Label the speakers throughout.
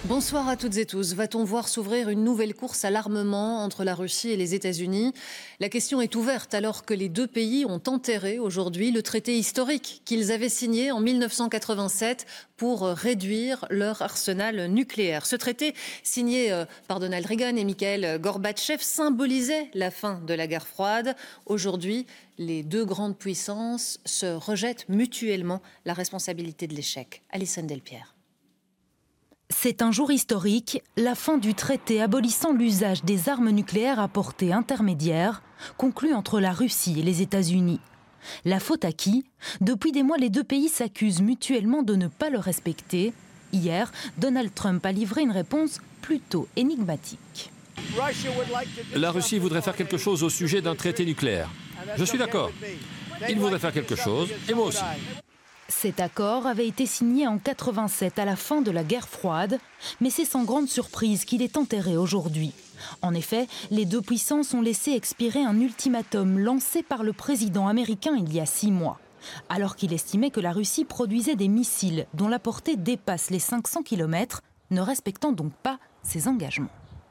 Speaker 1: Bonsoir à toutes et tous. Va-t-on voir s'ouvrir une nouvelle course à l'armement entre la Russie et les États-Unis? La question est ouverte alors que les deux pays ont enterré aujourd'hui le traité historique qu'ils avaient signé en 1987 pour réduire leur arsenal nucléaire. Ce traité, signé par Donald Reagan et Mikhail Gorbatchev, symbolisait la fin de la guerre froide. Aujourd'hui, les deux grandes puissances se rejettent mutuellement la responsabilité de l'échec. Alison Delpierre.
Speaker 2: C'est un jour historique, la fin du traité abolissant l'usage des armes nucléaires à portée intermédiaire, conclu entre la Russie et les États-Unis. La faute à qui? Depuis des mois, les deux pays s'accusent mutuellement de ne pas le respecter. Hier, Donald Trump a livré une réponse plutôt énigmatique.
Speaker 3: La Russie voudrait faire quelque chose au sujet d'un traité nucléaire. Je suis d'accord. Il voudrait faire quelque chose, et moi aussi.
Speaker 2: Cet accord avait été signé en 87 à la fin de la guerre froide, mais c'est sans grande surprise qu'il est enterré aujourd'hui. En effet, les deux puissances ont laissé expirer un ultimatum lancé par le président américain il y a 6 mois, alors qu'il estimait que la Russie produisait des missiles dont la portée dépasse les 500 km, ne respectant donc pas ses engagements.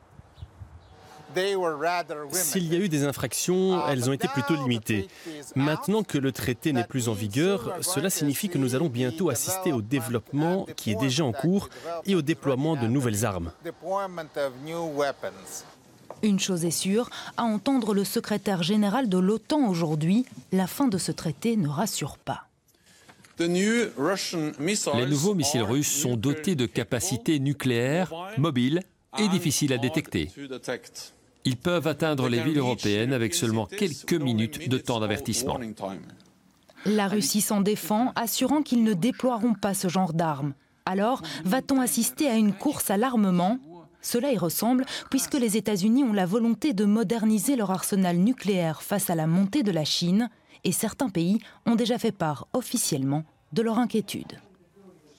Speaker 4: S'il y a eu des infractions, elles ont été plutôt limitées. Maintenant que le traité n'est plus en vigueur, cela signifie que nous allons bientôt assister au développement qui est déjà en cours et au déploiement de nouvelles armes.
Speaker 2: Une chose est sûre, à entendre le secrétaire général de l'OTAN aujourd'hui, la fin de ce traité ne rassure pas.
Speaker 3: Les nouveaux missiles russes sont dotés de capacités nucléaires, mobiles et difficiles à détecter. Ils peuvent atteindre les villes européennes avec seulement quelques minutes de temps d'avertissement.
Speaker 2: La Russie s'en défend, assurant qu'ils ne déploieront pas ce genre d'armes. Alors, va-t-on assister à une course à l'armement? Cela y ressemble, puisque les États-Unis ont la volonté de moderniser leur arsenal nucléaire face à la montée de la Chine, et certains pays ont déjà fait part officiellement de leur inquiétude.